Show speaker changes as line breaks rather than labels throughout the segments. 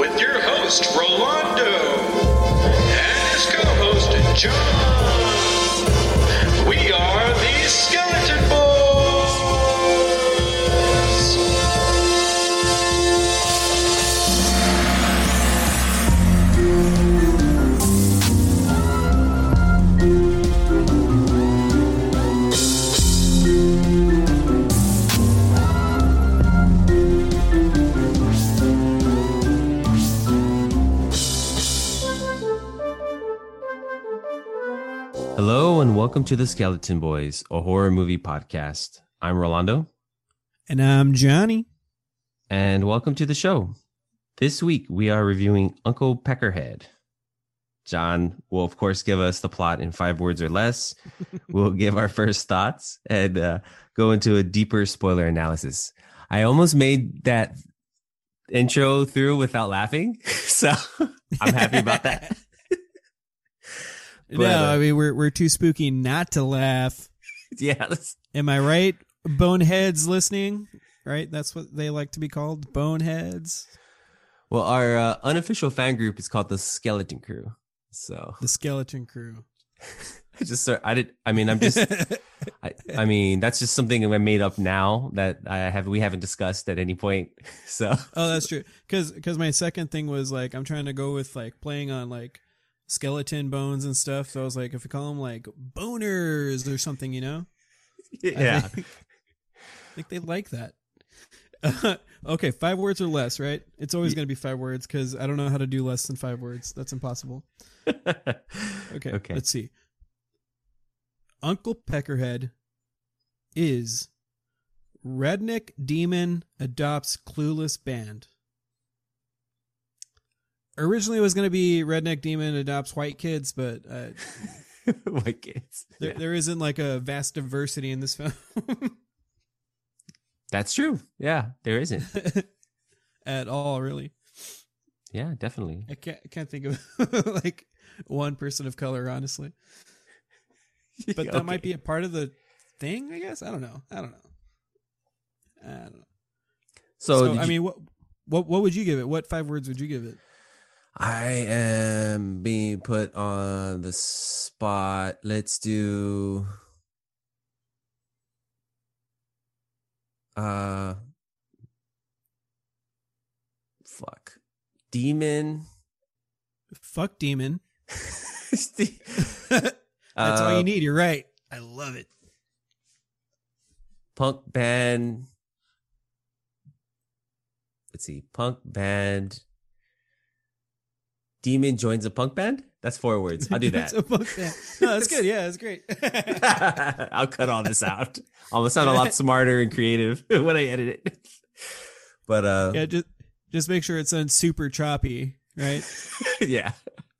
with your host, Rolando, and his co-host, John. We are the Skeleton Boys.
Hello and welcome to the Skeleton Boys, a horror movie podcast. I'm Rolando.
And I'm Johnny.
And welcome to the show. This week we are reviewing Uncle Peckerhead. John will, of course, give us the plot in 5 words or less. We'll give our first thoughts and go into a deeper spoiler analysis. I almost made that intro through without laughing, so I'm happy about that.
But, I mean, we're too spooky not to laugh.
Yeah.
Am I right? Boneheads listening, right? That's what they like to be called, boneheads.
Well, our unofficial fan group is called the Skeleton Crew. So
the Skeleton Crew.
that's just something I made up now that we haven't discussed at any point. So
that's true. Because my second thing was like I'm trying to go with like playing on like skeleton bones and stuff. So I was like, if we call them like boners or something, you know?
Yeah.
I think they like that. Okay, 5 words or less, right? It's always going to be 5 words because I don't know how to do less than 5 words. That's impossible. Okay, let's see. Uncle Peckerhead is redneck demon adopts clueless band. Originally, it was going to be redneck demon adopts white kids, but
white kids.
There isn't like a vast diversity in this film.
That's true. Yeah, there isn't
at all, really.
Yeah, definitely.
I can't think of like one person of color, honestly. But that might be a part of the thing, I guess. I don't know. So I mean, what would you give it? What 5 words would you give it?
I am being put on the spot. Let's do demon.
Fuck demon. That's all you need. You're right. I love it.
Punk band. Let's see. Punk band. Demon joins a punk band? That's 4 words. I'll do that.
A punk band. No, that's good. Yeah, that's great.
I'll cut all this out. I'll sound a lot smarter and creative when I edit it. But
yeah, just make sure it sounds super choppy, right?
Yeah.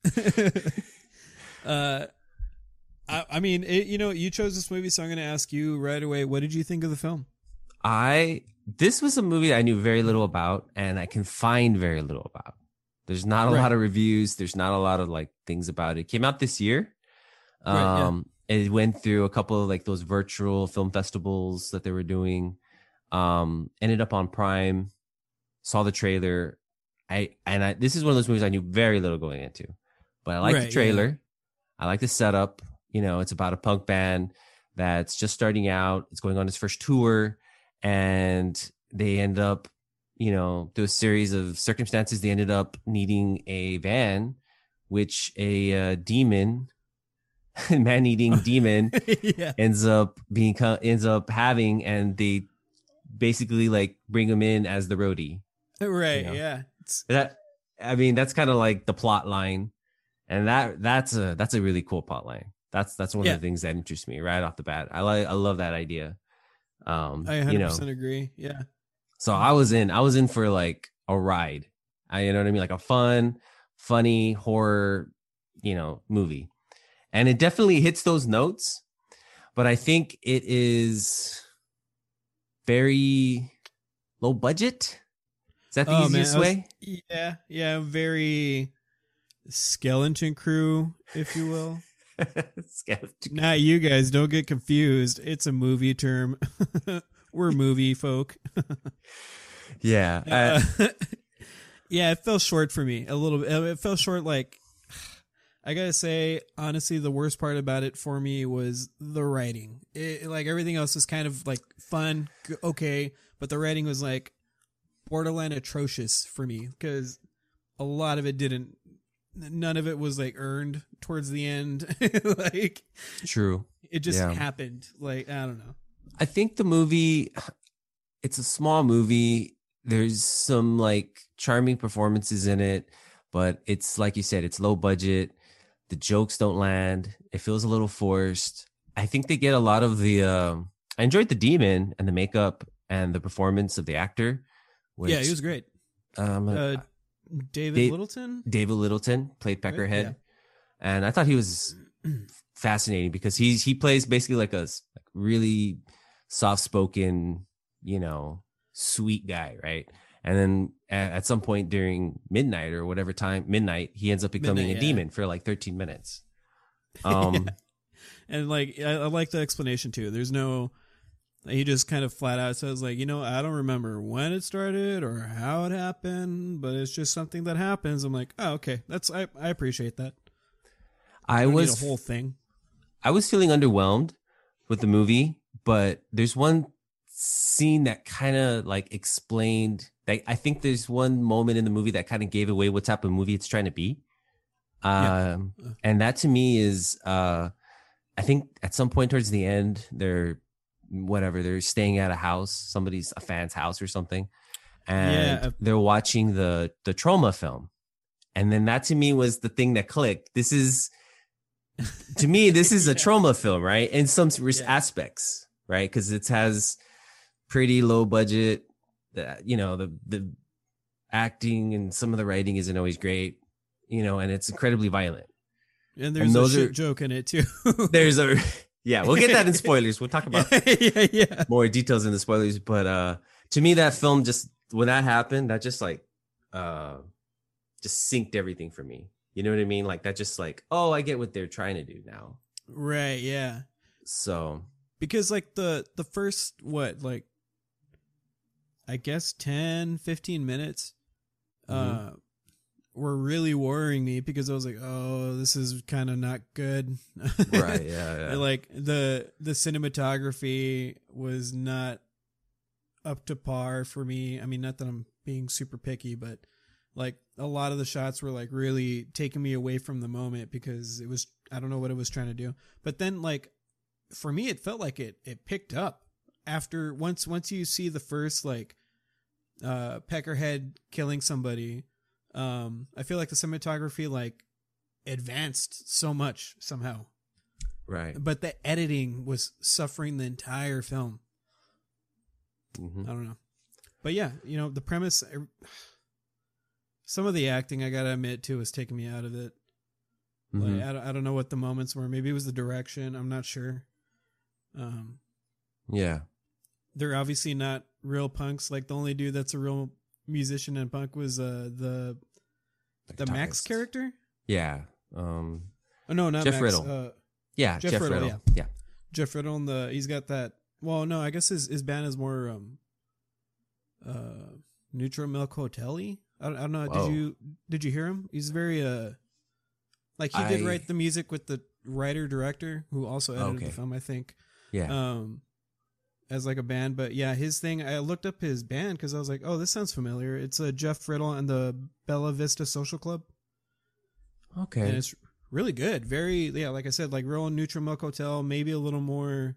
I mean, you chose this movie, so I'm going to ask you right away. What did you think of the film?
This was a movie I knew very little about, and I can find very little about. There's not a lot of reviews. There's not a lot of like things about it. It came out this year. It went through a couple of like those virtual film festivals that they were doing. Ended up on Prime. Saw the trailer. This is one of those movies I knew very little going into, but I like the trailer. Yeah. I like the setup. You know, it's about a punk band that's just starting out. It's going on its first tour, and they end up, through a series of circumstances, they ended up needing a van, which a demon, man-eating demon, ends up having, and they basically like bring him in as the roadie.
Right. Yeah.
That's kind of like the plot line, and that's a really cool plot line. That's one of the things that interests me right off the bat. I love that idea.
I 100% agree. Yeah.
So I was in for like a ride. You know what I mean? Like a funny horror, movie. And it definitely hits those notes, but I think it is very low budget. Is that the easiest way?
Yeah. Very Skeleton Crew, if you will. Now you guys don't get confused. It's a movie term. We're movie folk.
Yeah.
Yeah, it fell short for me a little bit. It fell short. Like, I gotta say, honestly, the worst part about it for me was the writing. Like, everything else was kind of like fun, okay, but the writing was like borderline atrocious for me because a lot of it didn't. None of it was like earned towards the end. Like,
true.
It just happened. Like, I don't know.
I think the movie, it's a small movie. There's some like charming performances in it, but it's like you said, it's low budget. The jokes don't land. It feels a little forced. I think they get a lot of the, I enjoyed the demon and the makeup and the performance of the actor.
Which, he was great. David Littleton?
David Littleton played Peckerhead. Right? Yeah. And I thought he was fascinating because he plays basically like a really soft-spoken, sweet guy, right? And then at some point during midnight or whatever time, he ends up becoming a demon for like 13 minutes.
And like, I like the explanation too. There's no, he just kind of flat out says like, I don't remember when it started or how it happened, but it's just something that happens. I'm like, oh, okay. I appreciate that. I was need a whole thing.
I was feeling underwhelmed with the movie, but there's one scene that kind of like explained. I think there's one moment in the movie that kind of gave away what type of movie it's trying to be. And that to me is, I think at some point towards the end, they're staying at a fan's house or something. And they're watching the Troma film. And then that to me was the thing that clicked. This is a Troma film, right? In some aspects, right? Because it has pretty low budget. The acting and some of the writing isn't always great, and it's incredibly violent.
And there's a shit joke in it too.
We'll get that in spoilers. We'll talk about more details in the spoilers. But to me, that film just, when that happened, that just like just synced everything for me. You know what I mean? Like that just like, oh, I get what they're trying to do now.
Right. Yeah.
So
because like the first, I guess 10, 15 minutes were really worrying me because I was like, oh, this is kind of not good.
Right. Yeah.
Like the cinematography was not up to par for me. I mean, not that I'm being super picky, but like a lot of the shots were like really taking me away from the moment because it was, I don't know what it was trying to do. But then like for me, it felt like it picked up after once you see the first like Peckerhead killing somebody. I feel like the cinematography like advanced so much somehow.
Right.
But the editing was suffering the entire film.
Mm-hmm.
I don't know. But yeah, the premise, some of the acting, I gotta admit too, was taking me out of it.
Mm-hmm.
Like, I don't know what the moments were. Maybe it was the direction. I'm not sure. They're obviously not real punks. Like the only dude that's a real musician and punk was the Max character.
Yeah.
Oh no, not
Jeff
Max.
Riddle. Jeff Riddle. Yeah.
Jeff Riddle and he's got that. Well, no, I guess his band is more Neutral Milk Hotel-y. I don't know.
Whoa.
Did you hear him? He's very like he did write the music with the writer director who also edited the film, I think.
Yeah.
As like a band, but yeah, his thing. I looked up his band because I was like, oh, this sounds familiar. It's Jeff Riddle and the Bella Vista Social Club.
Okay.
And it's really good. Very, like I said, like real Neutral Milk Hotel, maybe a little more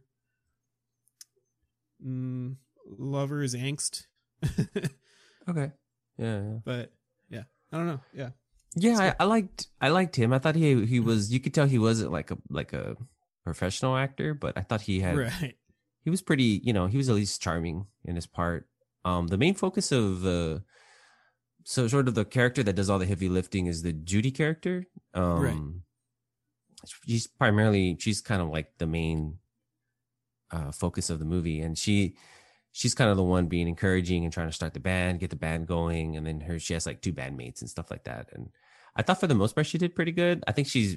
lover's angst.
Okay. Yeah.
But yeah, I don't know. Yeah.
Yeah, I liked him. I thought he was, you could tell he wasn't like a professional actor, but I thought he was pretty, he was at least charming in his part. The main focus of sort of the character that does all the heavy lifting is the Judy character.
Right.
She's kind of like the main focus of the movie, and she's kind of the one being encouraging and trying to start the band, get the band going, and then she has like 2 bandmates and stuff like that. And I thought for the most part she did pretty good. I think she's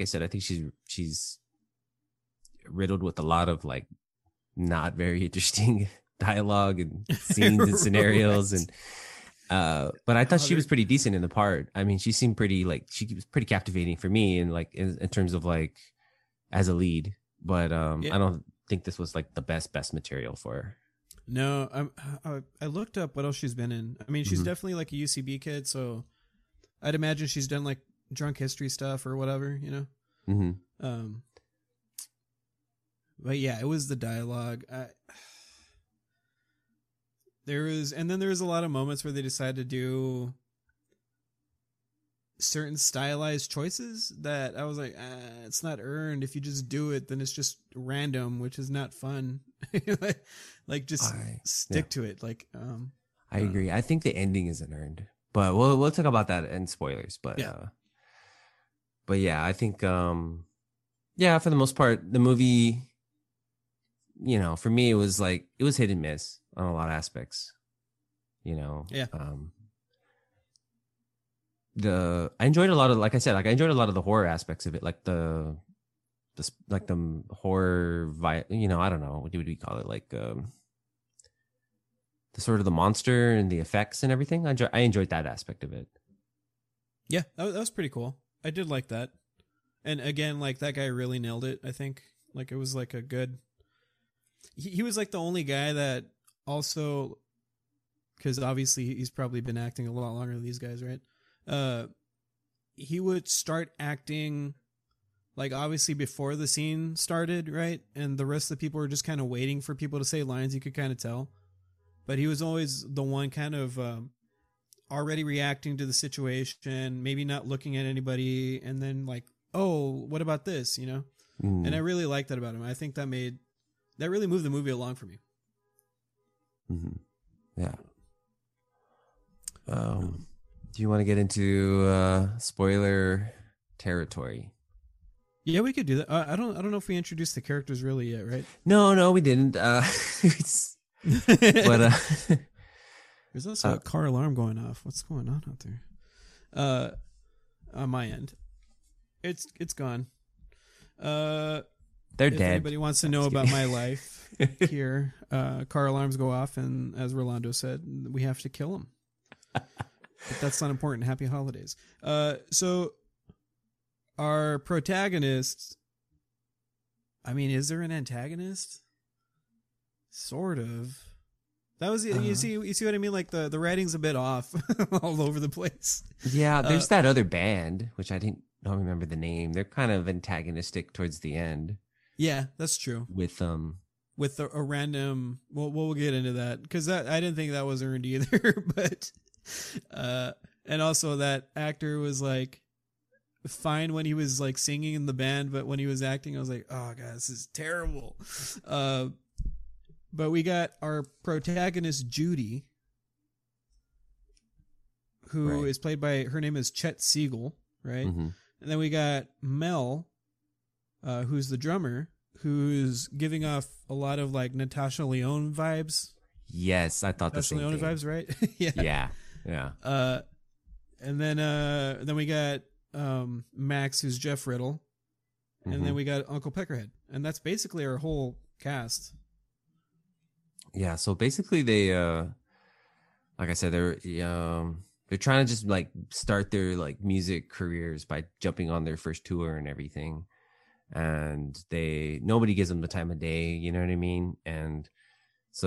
riddled with a lot of like not very interesting dialogue and scenes and scenarios. But I thought she was pretty decent in the part. I mean, she seemed pretty she was pretty captivating for me, and like in terms of like as a lead. But I don't think this was like the best material for her.
No, I looked up what else she's been in. I mean, she's definitely like a UCB kid, so I'd imagine she's done like drunk history stuff or whatever, you know.
Mm-hmm.
But yeah, it was the dialogue. There was a lot of moments where they decided to do certain stylized choices that I was like, it's not earned. If you just do it, then it's just random, which is not fun. Like just stick to it. Like,
I agree. I think the ending isn't earned, but we'll talk about that in spoilers. But yeah, I think for the most part, the movie, you know, for me, it was hit and miss on a lot of aspects, you know.
Yeah.
I enjoyed a lot of, like I said, like I enjoyed a lot of the horror aspects of it, like the horror, you know, I don't know, what would we call it, like the sort of the monster and the effects and everything. I enjoyed that aspect of it.
Yeah, that was pretty cool. I did like that, and again, like that guy really nailed it. I think like it was like a good. He was like the only guy that also, because obviously he's probably been acting a lot longer than these guys, right? He would start acting like obviously before the scene started, right? And the rest of the people were just kind of waiting for people to say lines. You could kind of tell, but he was always the one kind of already reacting to the situation, maybe not looking at anybody, and then like, oh, what about this, you know? And I really liked that about him. I think that really moved the movie along for me.
Yeah. Do you want to get into spoiler territory?
Yeah, we could do that. I don't know if we introduced the characters really yet, right?
No, we didn't. But
there's also a car alarm going off. What's going on out there? On my end, it's gone.
They're dead.
If anybody wants to know about my life here, car alarms go off, and as Rolando said, we have to kill them. But that's not important. Happy holidays. So our protagonist, I mean, is there an antagonist? Sort of. That was you see what I mean? Like the writing's a bit off all over the place.
Yeah, there's that other band, which I don't remember the name. They're kind of antagonistic towards the end.
Yeah, that's true.
With
a random, we'll get into that because I didn't think that was earned either. But and also that actor was like fine when he was like singing in the band, but when he was acting, I was like, oh god, this is terrible. But we got our protagonist Judy, who is played by, her name is Chet Siegel, right? And then we got Mel, who's the drummer, who's giving off a lot of like Natasha Lyonne vibes.
Yes, I thought
Natasha
the same
Lyonne
thing.
vibes, right?
Yeah.
And then we got Max, who's Jeff Riddle, and then we got Uncle Peckerhead, and that's basically our whole cast.
Yeah, so basically they like I said, they're trying to just like start their like music careers by jumping on their first tour and everything. And nobody gives them the time of day, you know what I mean? And so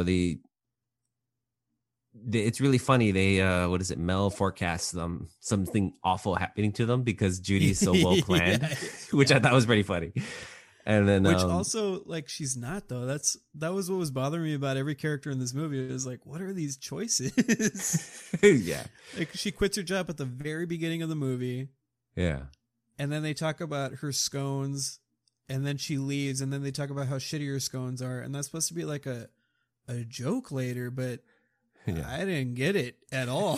it's really funny. Mel forecasts them something awful happening to them because Judy's so well planned, which I thought was pretty funny. And then,
which also, like, she's not though. That was what was bothering me about every character in this movie. It was like, what are these choices?
Yeah,
like she quits her job at the very beginning of the movie.
Yeah,
and then they talk about her scones, and then she leaves, and then they talk about how shitty her scones are, and that's supposed to be like a joke later, but I didn't get it at all.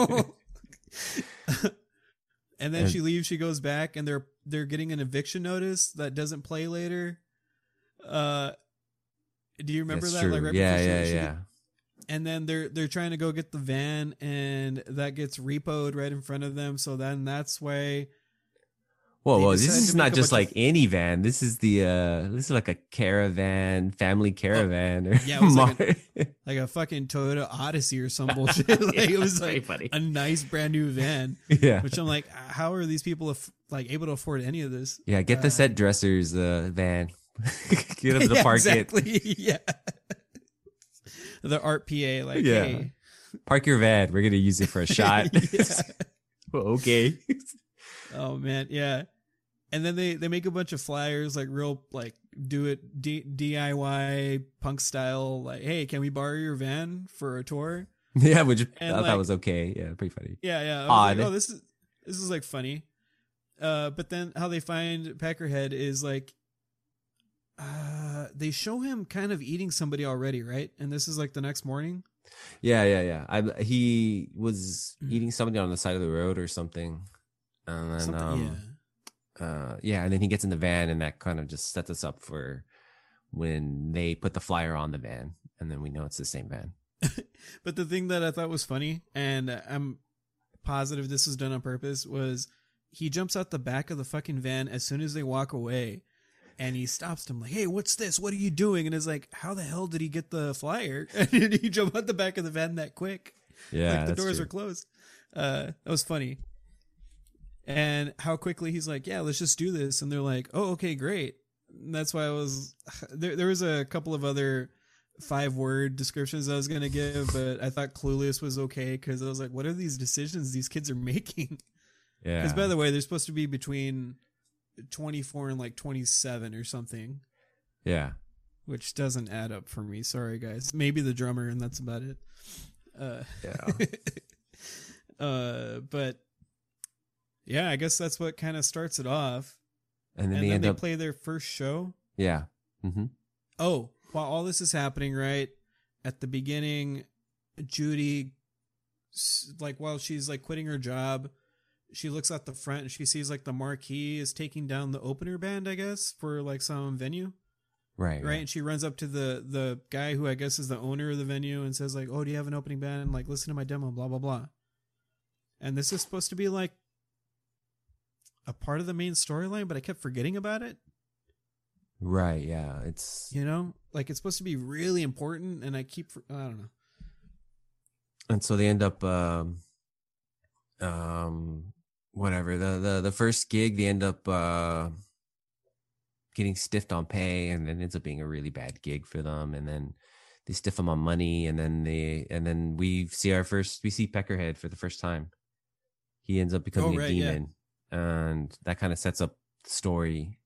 And then she leaves, she goes back, and they're getting an eviction notice that doesn't play later. Do you remember that?
True.
Like right
yeah.
And then they're trying to go get the van, and that gets repoed right in front of them. So then that's why.
Whoa! This is not just like any van. This is like a caravan, family caravan.
Yeah, it was like like a fucking Toyota Odyssey or some bullshit. Like it was like
funny.
a nice brand new van.
Yeah.
Which I'm like, how are these people like able to afford any of this?
Yeah, get the set dressers van. Get them to park
exactly.
it.
Yeah. The art PA, like,
Yeah.
hey.
Park your van. We're gonna use it for a shot. Okay.
Oh man, yeah. And then they make a bunch of flyers, like real like do it DIY punk style. Like, hey, can we borrow your van for a tour?
Yeah, which I
And,
thought
like-
was okay. Yeah, pretty funny.
Yeah, yeah. I was
Odd.
like, oh, this is like funny. But then how they find Peckerhead is like, they show him kind of eating somebody already, right? And this is like the next morning.
Yeah. He was eating something on the side of the road or something. And then, and then he gets in the van, and that kind of just sets us up for when they put the flyer on the van, and then we know it's the same van.
But the thing that I thought was funny, and I'm positive this was done on purpose, was he jumps out the back of the fucking van as soon as they walk away, and he stops them like, hey, what's this? What are you doing? And is like, how the hell did he get the flyer? And did he jump out the back of the van that quick?
Yeah,
like the
that's
doors
true.
are closed. That was funny. And how quickly he's like, yeah, let's just do this. And they're like, oh, okay, great. And that's why I was there was a couple of other 5-word descriptions I was going to give, but I thought Clueless was okay because I was like, what are these decisions these kids are making?
Yeah.
Because by the way, they're supposed to be between 24 and like 27 or something,
Yeah.
which doesn't add up for me. Sorry, guys. Maybe the drummer, and that's about it.
Yeah.
But yeah, I guess that's what kind of starts it off.
And then
And
they
then
end
they
up.
play their first show.
Yeah. Mm-hmm.
Oh, while all this is happening, right at the beginning, Judy, like while she's like quitting her job, she looks at the front and she sees like the marquee is taking down the opener band, I guess, for like some venue.
Right.
And she runs up to the guy who I guess is the owner of the venue and says like, oh, do you have an opening band? Like, listen to my demo, blah, blah, blah. And this is supposed to be like a part of the main storyline, but I kept forgetting about it.
Right. Yeah. It's.
You know, like it's supposed to be really important, and I don't know.
And so they end up. Whatever the first gig, they end up getting stiffed on pay, and then ends up being a really bad gig for them, and then they stiff them on money, and then we see Peckerhead for the first time. He ends up becoming a demon, and that kind of sets up the story.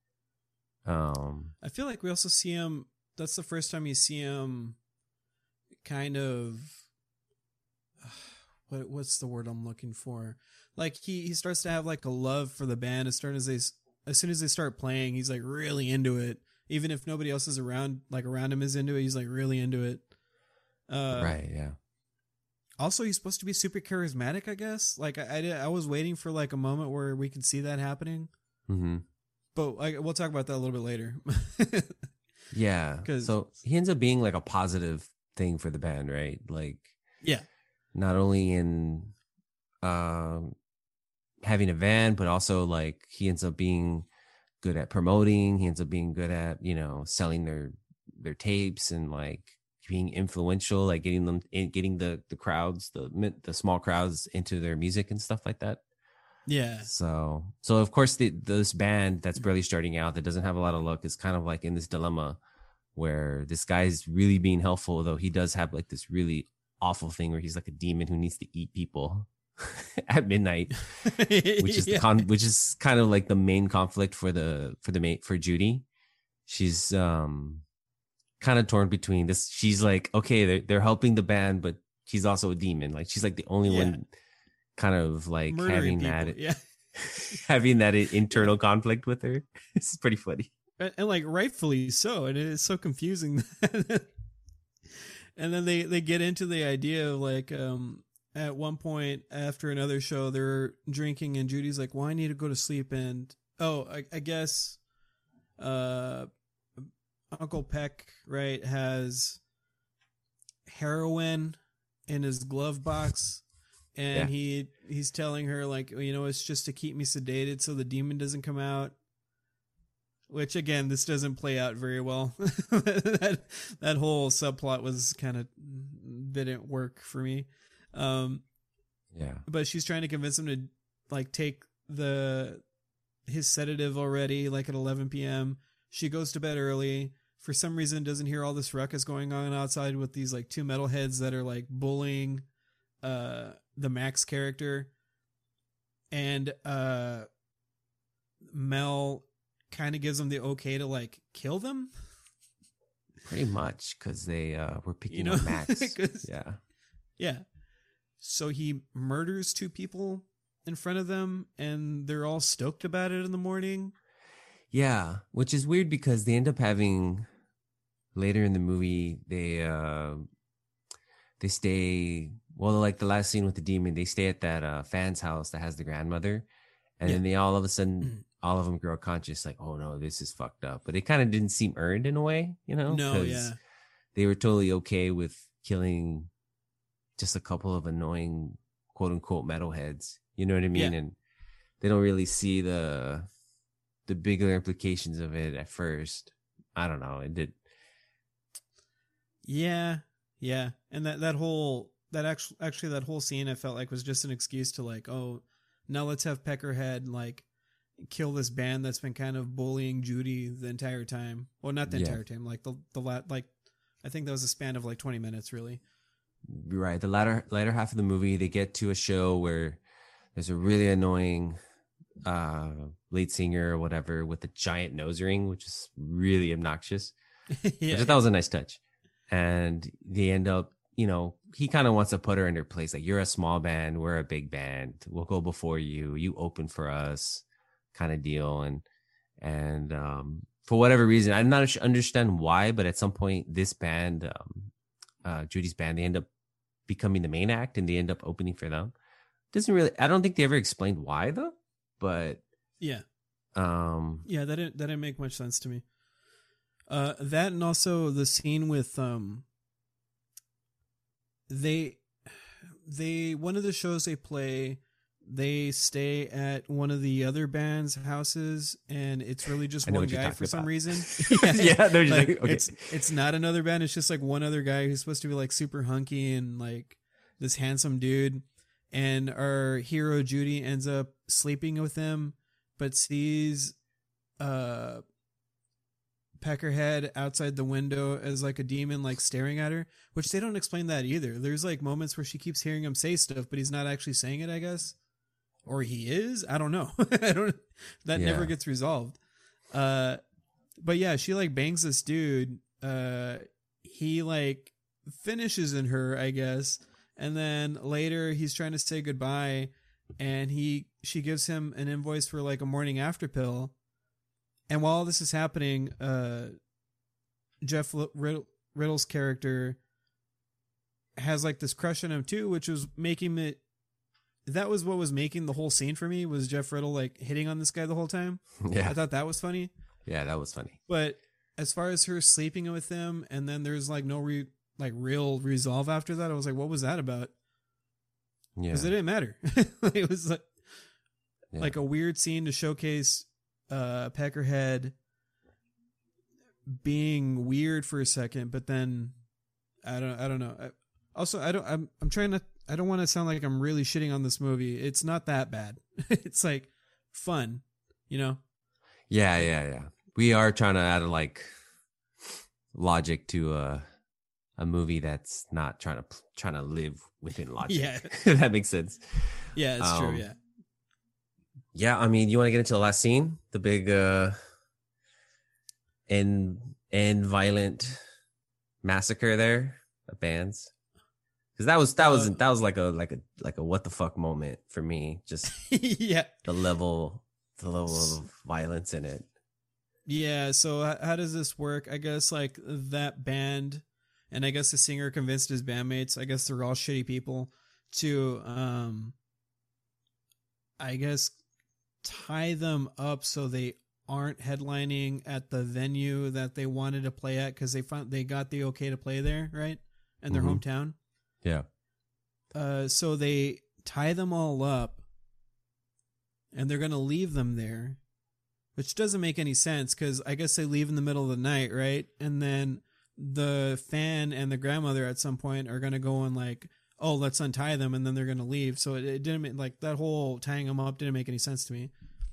I feel like we also see him. That's the first time you see him kind of what's the word I'm looking for? Like he starts to have like a love for the band as soon as they start playing. He's like really into it, even if nobody else is around. Like around him is into it. He's like really into it.
Right. Yeah.
Also, he's supposed to be super charismatic, I guess. Like I was waiting for like a moment where we could see that happening.
Mm-hmm.
But we'll talk about that a little bit later.
Yeah. So he ends up being like a positive thing for the band, right? Like,
yeah.
Not only in having a van, but also like he ends up being good at promoting. He ends up being good at, selling their tapes and like being influential, like getting the crowds, the small crowds into their music and stuff like that.
Yeah.
So of course this band that's barely starting out, that doesn't have a lot of luck, is kind of like in this dilemma where this guy's really being helpful, though he does have like this really awful thing where he's like a demon who needs to eat people at midnight, which is which is kind of like the main conflict for Judy. She's kind of torn between this. She's like, okay, they're helping the band, but she's also a demon. Like she's like the only one kind of like
murdering
having
people.
having that internal conflict with her. It's pretty funny.
And like rightfully so, and it is so confusing. And then they get into the idea of like at one point after another show they're drinking and Judy's like, well, I need to go to sleep, and I guess Uncle Peck, right, has heroin in his glove box, and he's telling her like, it's just to keep me sedated so the demon doesn't come out. Which again, this doesn't play out very well. that whole subplot was kind of didn't work for me.
Yeah.
But she's trying to convince him to like take his sedative already, like at 11 p.m. She goes to bed early. For some reason, doesn't hear all this ruckus going on outside with these like two metalheads that are like bullying the Max character. And Mel kind of gives them the okay to like kill them.
Pretty much, because they were picking on Max.
Yeah. So he murders two people in front of them, and they're all stoked about it in the morning.
Yeah, which is weird because they end up having later in the movie they stay like the last scene with the demon. They stay at that fan's house that has the grandmother, and then they all of a sudden all of them grow conscious, like, oh no, this is fucked up. But it kind of didn't seem earned in a way,
No, yeah.
They were totally okay with killing just a couple of annoying quote unquote metalheads. You know what I mean?
Yeah.
And they don't really see the bigger implications of it at first. I don't know. It did.
Yeah. Yeah. And that whole scene I felt like was just an excuse to like, oh, now let's have Peckerhead like kill this band that's been kind of bullying Judy the entire time. Well, not the entire time, like I think that was a span of like 20 minutes really.
Right. The latter half of the movie, they get to a show where there's a really annoying lead singer or whatever with a giant nose ring, which is really obnoxious. Yeah. That was a nice touch. And they end up, he kind of wants to put her in her place. Like, you're a small band. We're a big band. We'll go before you. You open for us kind of deal. And for whatever reason, I'm not understand why, but at some point this band, Judy's band, they end up becoming the main act and they end up opening for them. I don't think they ever explained why though, but
yeah. That didn't make much sense to me. That and also the scene with they one of the shows they play, they stay at one of the other band's houses, and it's really just one guy for some reason. It's not another band. It's just like one other guy who's supposed to be like super hunky and like this handsome dude. And our hero Judy ends up sleeping with him, but sees Peckerhead outside the window as like a demon, like staring at her, which they don't explain that either. There's like moments where she keeps hearing him say stuff, but he's not actually saying it, I guess. Or he is? I don't know. Never gets resolved. But yeah, she like bangs this dude. He like finishes in her, I guess. And then later he's trying to say goodbye, and she gives him an invoice for like a morning after pill. And while this is happening, Jeff Riddle's character has like this crush on him too, which was making it. That was what was making the whole scene for me, was Jeff Riddle like hitting on this guy the whole time. Yeah, I thought that was funny.
Yeah, that was funny.
But as far as her sleeping with him, and then there's like no real resolve after that, I was like, what was that about? Yeah, because it didn't matter. It was like a weird scene to showcase Peckerhead being weird for a second, but then I don't know. I don't want to sound like I'm really shitting on this movie. It's not that bad. It's like fun,
Yeah. We are trying to add like logic to a movie that's not trying to live within logic.
Yeah,
that makes sense.
Yeah, it's true. Yeah.
Yeah, I mean, you want to get into the last scene, the big end violent massacre there of bands, because that was like a what the fuck moment for me. Just
yeah,
the level of violence in it.
Yeah. So how does this work? I guess like that band, and I guess the singer convinced his bandmates, I guess they're all shitty people, to I guess tie them up so they aren't headlining at the venue that they wanted to play at, because they got the okay to play there, right? In their hometown.
Yeah.
So they tie them all up, and they're going to leave them there, which doesn't make any sense, because I guess they leave in the middle of the night, right? And then the fan and the grandmother at some point are going to go and like, oh, let's untie them, and then they're going to leave. So it didn't make, like, that whole tying them up didn't make any sense to me.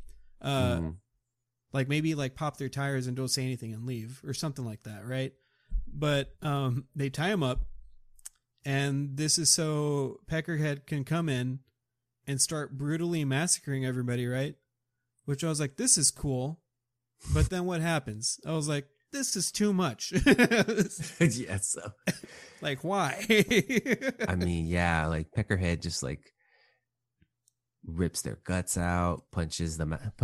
Like maybe like pop their tires and don't say anything and leave or something like that, right? But they tie them up, and this is so Peckerhead can come in and start brutally massacring everybody, right? Which I was like, this is cool. But then what happens? I was like, this is too much.
Yeah, so.
Like, why?
I mean, yeah, like Peckerhead just like rips their guts out, punches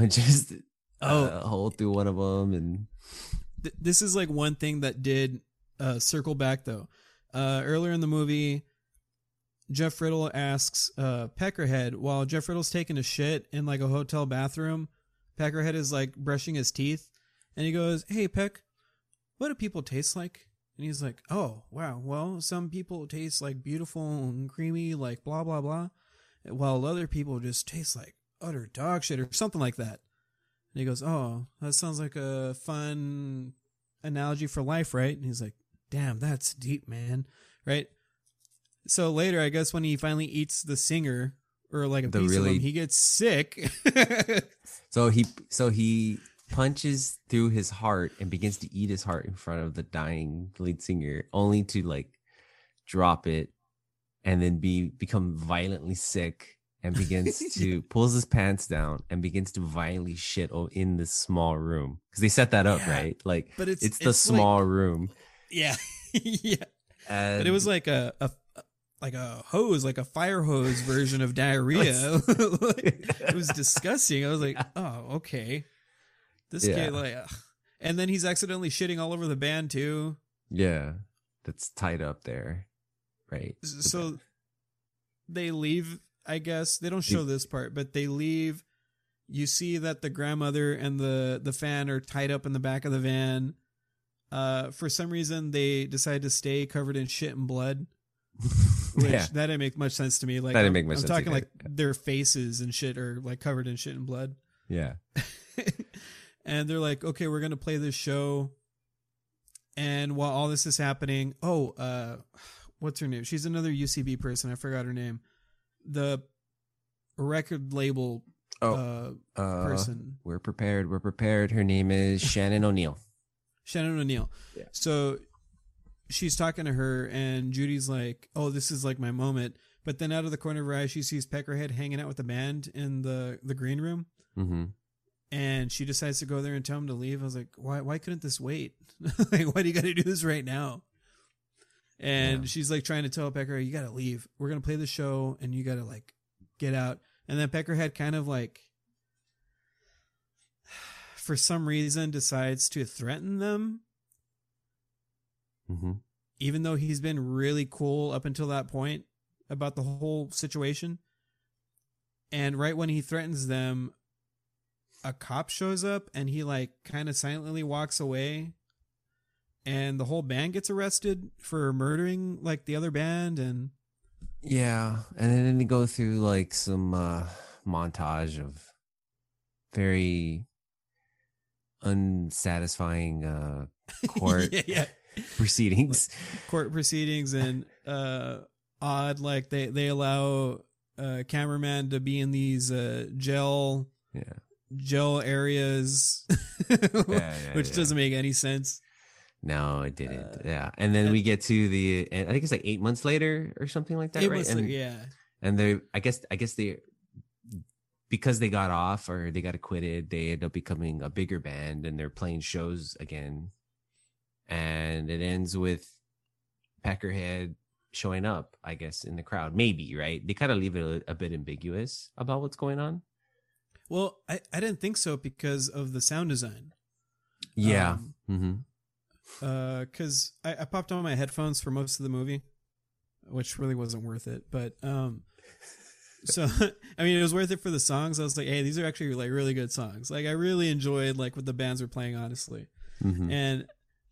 a hole through one of them. And
this is like one thing that did circle back, though. Earlier in the movie, Jeff Riddle asks Peckerhead, while Jeff Riddle's taking a shit in like a hotel bathroom, Peckerhead is like brushing his teeth, and he goes, "Hey, Peck, what do people taste like?" And he's like, "Oh, wow, well, some people taste like beautiful and creamy, like blah, blah, blah, while other people just taste like utter dog shit," or something like that. And he goes, "Oh, that sounds like a fun analogy for life, right?" And he's like, "Damn, that's deep, man." Right? So later, I guess when he finally eats the singer, or like a piece of him, he gets sick.
So he punches through his heart and begins to eat his heart in front of the dying lead singer, only to like drop it and then become violently sick, and begins to pulls his pants down and begins to violently shit in this small room, because they set that up, right? Like, but it's the small room.
Yeah. Yeah. But it was like a hose, like a fire hose version of diarrhea. It was disgusting. I was like, oh, okay. This kid, like, ugh. And then he's accidentally shitting all over the band too.
Yeah. That's tied up there. Right.
So they leave, I guess. They don't show this part, but they leave. You see that the grandmother and the fan are tied up in the back of the van. For some reason, they decide to stay covered in shit and blood. Which that didn't make much sense to me. Like, that didn't make much sense. I'm talking like their faces and shit are like covered in shit and blood.
Yeah.
And they're like, okay, we're going to play this show. And while all this is happening, what's her name? She's another UCB person. I forgot her name. The record label person.
We're prepared. Her name is Shannon O'Neill.
Shannon O'Neill. Yeah. So she's talking to her, and Judy's like, oh, this is like my moment. But then out of the corner of her eye, she sees Peckerhead hanging out with the band in the green room. Mm-hmm. And she decides to go there and tell him to leave. I was like, why couldn't this wait? Like, why do you got to do this right now? And she's like trying to tell Peckerhead, you got to leave. We're going to play the show, and you got to like get out. And then Peckerhead kind of like, for some reason, decides to threaten them. Mm-hmm. Even though he's been really cool up until that point about the whole situation. And right when he threatens them, a cop shows up, and he like kind of silently walks away, and the whole band gets arrested for murdering like the other band. And
and then they go through like some montage of very unsatisfying court proceedings.
Court proceedings, and odd, like they allow cameraman to be in these gel areas, which doesn't make any sense.
No, it didn't. And then we get to I think it's like 8 months later or something like that, right? And they, I guess they, because they got off or they got acquitted, they end up becoming a bigger band, and they're playing shows again. And it ends with Peckerhead showing up, I guess, in the crowd. Maybe, right? They kind of leave it a bit ambiguous about what's going on.
Well, I didn't think so because of the sound design.
Yeah.
Because I popped on my headphones for most of the movie, which really wasn't worth it. But so I mean, it was worth it for the songs. I was like, hey, these are actually like really good songs. Like, I really enjoyed like what the bands were playing, honestly. Mm-hmm. And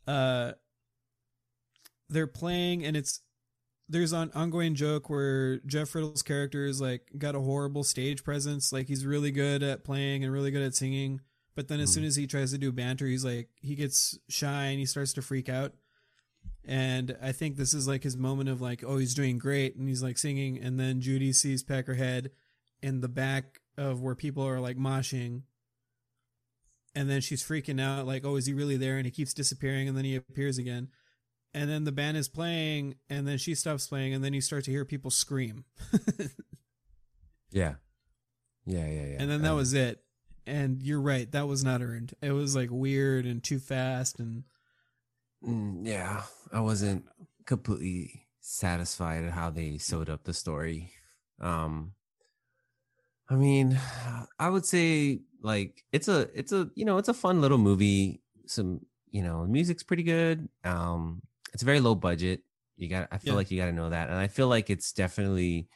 they're playing, and there's an ongoing joke where Jeff Riddle's character is like got a horrible stage presence. Like, he's really good at playing and really good at singing. But then as soon as he tries to do banter, he's like, he gets shy and he starts to freak out. And I think this is like his moment of like, oh, he's doing great, and he's like singing, and then Judy sees Peckerhead in the back of where people are like moshing, and then she's freaking out like, oh, is he really there? And he keeps disappearing, and then he appears again, and then the band is playing, and then she stops playing, and then you start to hear people scream.
Yeah.
And then that was it. And you're right, that was not earned. It was like weird and too fast, and
yeah, I wasn't completely satisfied at how they sewed up the story. I mean, I would say like it's a it's a fun little movie. Some music's pretty good. It's very low budget. I feel like you got to know that, and I feel like it's definitely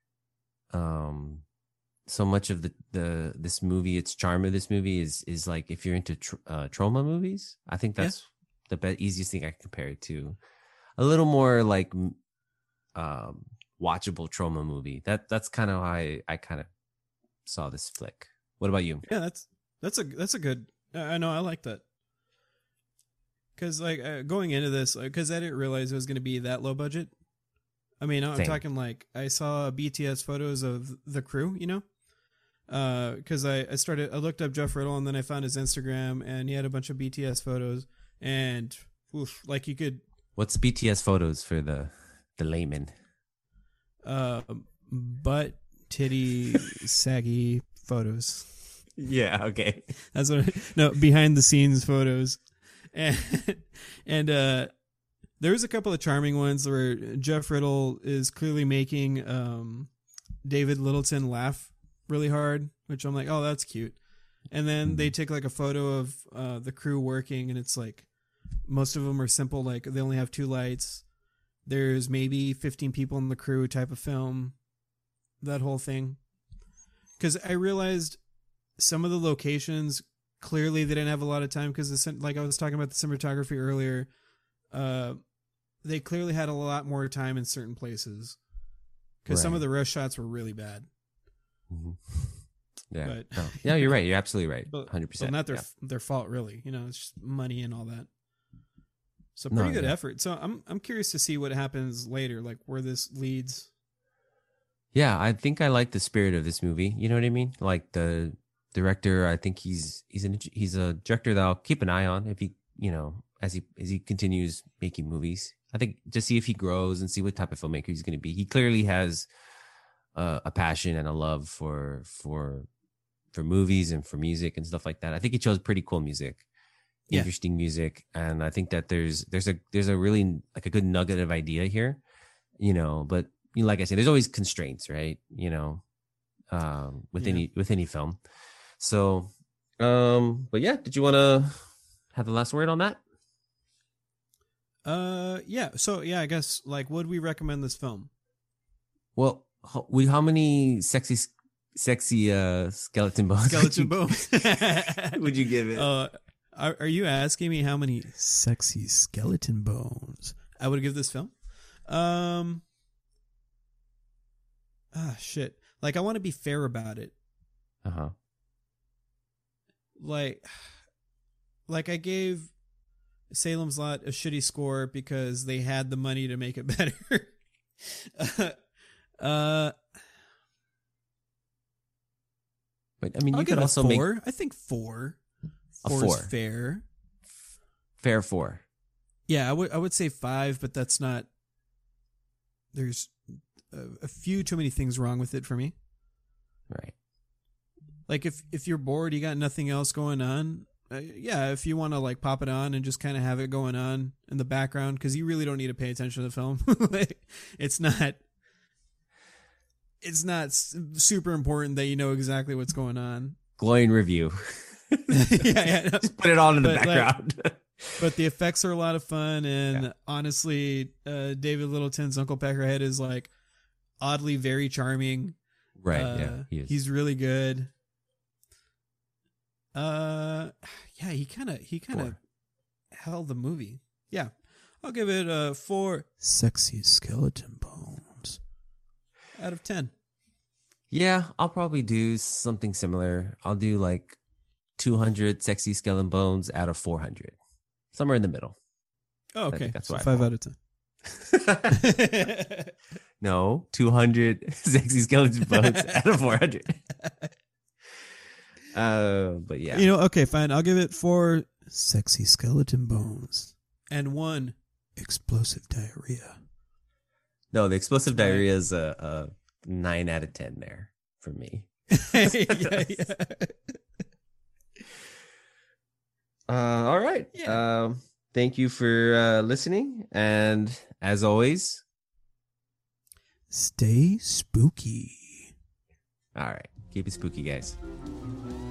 so much of this movie, its charm of this movie is like if you're into trauma movies, I think that's the easiest thing I can compare it to. A little more like watchable trauma movie. That's kind of how I kind of saw this flick. What about you?
Yeah, that's a good. I know, I like that. Because like going into this, because I didn't realize it was going to be that low budget. I mean, I'm talking like I saw BTS photos of the crew, because I looked up Jeff Riddle, and then I found his Instagram, and he had a bunch of BTS photos, and like you could.
What's BTS photos for the layman?
Butt, titty, saggy photos.
Yeah. Okay.
That's what. Behind the scenes photos, and there was a couple of charming ones where Jeff Riddle is clearly making David Littleton laugh really hard, which I'm like, oh, that's cute. And then they take like a photo of the crew working, and it's like most of them are simple, like they only have 2 lights. There's maybe 15 people in the crew type of film, that whole thing. Because I realized some of the locations, clearly they didn't have a lot of time, because like I was talking about the cinematography earlier, they clearly had a lot more time in certain places, because some of the rush shots were really bad.
Mm-hmm. Yeah, yeah, you're right. You're absolutely right. 100%.
But not their fault, really. It's just money and all that. So pretty good effort. So I'm curious to see what happens later, like where this leads.
Yeah, I think I like the spirit of this movie. You know what I mean? Like the director, I think he's a director that I'll keep an eye on if he as he continues making movies. I think just see if he grows and see what type of filmmaker he's going to be. He clearly has a passion and a love for movies and for music and stuff like that. I think he chose pretty cool music, interesting music, and I think that there's a really like a good nugget of idea here, But like I said, there's always constraints, right? With any film. So, but yeah, did you want to have the last word on that?
Yeah. So yeah, I guess like, would we recommend this film?
Well, how many sexy skeleton bones? Would you give it?
Are you asking me how many sexy skeleton bones I would give this film? Shit. Like, I want to be fair about it. Like I gave Salem's Lot a shitty score because they had the money to make it better.
But I mean,
I'll
you could also
4.
make.
I think 4.
A
4
4
is fair.
Fair 4.
Yeah, I would say 5, but that's not. There's a few too many things wrong with it for me.
Right.
Like if you're bored, you got nothing else going on. If you want to like pop it on and just kind of have it going on in the background, because you really don't need to pay attention to the film. It's not super important that you know exactly what's going on.
Glowing review.
Yeah.
Just put it all in the background.
But the effects are a lot of fun, and honestly, David Littleton's Uncle Peckerhead is like oddly very charming.
Right. He is.
He's really good. He kind of held the movie. Yeah, I'll give it a 4 sexy skeleton bones out of 10.
Yeah, I'll probably do something similar. I'll do like 200 sexy skeleton bones out of 400, somewhere in the middle.
Oh, okay.
That's
so
why
5 out of 10.
No, 200 sexy skeleton bones out of 400. But yeah.
Okay, fine. I'll give it 4 sexy skeleton bones and 1 explosive diarrhea.
No, the explosive diarrhea is a 9 out of 10 there for me.
yeah.
All right.
Yeah.
Thank you for listening. And as always,
stay spooky.
all right. Keep it spooky, guys.